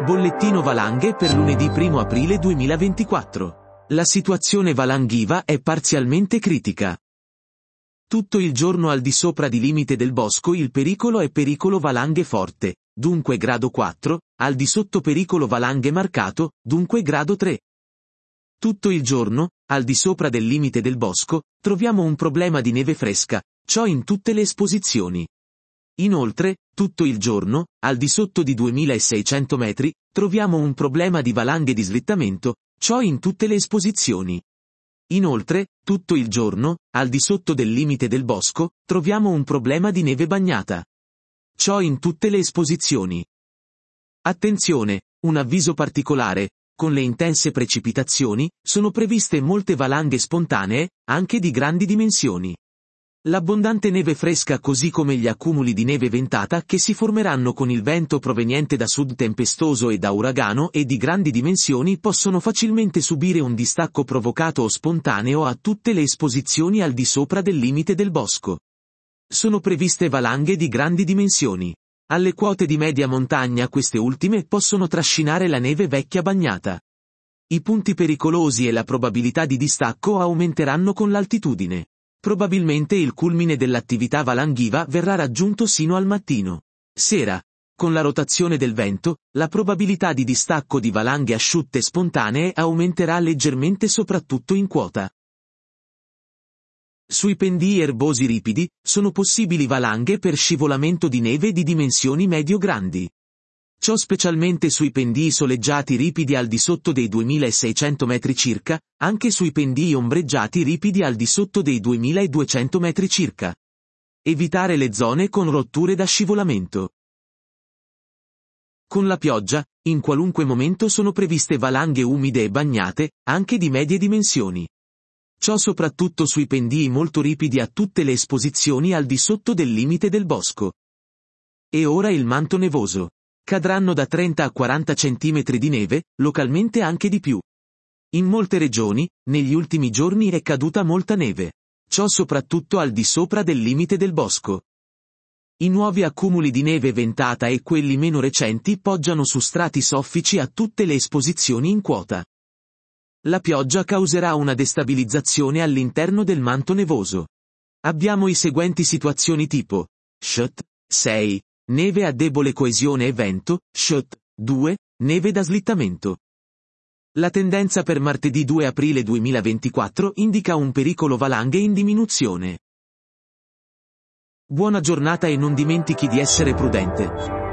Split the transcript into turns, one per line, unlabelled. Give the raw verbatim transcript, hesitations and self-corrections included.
Bollettino valanghe per lunedì primo aprile duemilaventiquattro. La situazione valanghiva è parzialmente critica. Tutto il giorno al di sopra di limite del bosco il pericolo è pericolo valanghe forte, dunque grado quattro, al di sotto pericolo valanghe marcato, dunque grado tre. Tutto il giorno, al di sopra del limite del bosco, troviamo un problema di neve fresca, ciò in tutte le esposizioni. Inoltre, tutto il giorno, al di sotto di duemilaseicento metri, troviamo un problema di valanghe di slittamento, ciò in tutte le esposizioni. Inoltre, tutto il giorno, al di sotto del limite del bosco, troviamo un problema di neve bagnata. Ciò in tutte le esposizioni. Attenzione, un avviso particolare, con le intense precipitazioni, sono previste molte valanghe spontanee, anche di grandi dimensioni. L'abbondante neve fresca così come gli accumuli di neve ventata che si formeranno con il vento proveniente da sud tempestoso e da uragano e di grandi dimensioni possono facilmente subire un distacco provocato o spontaneo a tutte le esposizioni al di sopra del limite del bosco. Sono previste valanghe di grandi dimensioni. Alle quote di media montagna queste ultime possono trascinare la neve vecchia bagnata. I punti pericolosi e la probabilità di distacco aumenteranno con l'altitudine. Probabilmente il culmine dell'attività valanghiva verrà raggiunto sino al mattino. Sera. Con la rotazione del vento, la probabilità di distacco di valanghe asciutte spontanee aumenterà leggermente soprattutto in quota. Sui pendii erbosi ripidi, sono possibili valanghe per scivolamento di neve di dimensioni medio-grandi. Ciò specialmente sui pendii soleggiati ripidi al di sotto dei duemilaseicento metri circa, anche sui pendii ombreggiati ripidi al di sotto dei duemiladuecento metri circa. Evitare le zone con rotture da scivolamento. Con la pioggia, in qualunque momento sono previste valanghe umide e bagnate, anche di medie dimensioni. Ciò soprattutto sui pendii molto ripidi a tutte le esposizioni al di sotto del limite del bosco. E ora il manto nevoso. Cadranno da trenta a quaranta centimetri di neve, localmente anche di più. In molte regioni, negli ultimi giorni è caduta molta neve. Ciò soprattutto al di sopra del limite del bosco. I nuovi accumuli di neve ventata e quelli meno recenti poggiano su strati soffici a tutte le esposizioni in quota. La pioggia causerà una destabilizzazione all'interno del manto nevoso. Abbiamo i seguenti situazioni tipo: S H T sei. Neve a debole coesione e vento, S H T due, neve da slittamento. La tendenza per martedì due aprile duemilaventiquattro indica un pericolo valanghe in diminuzione. Buona giornata e non dimentichi di essere prudente.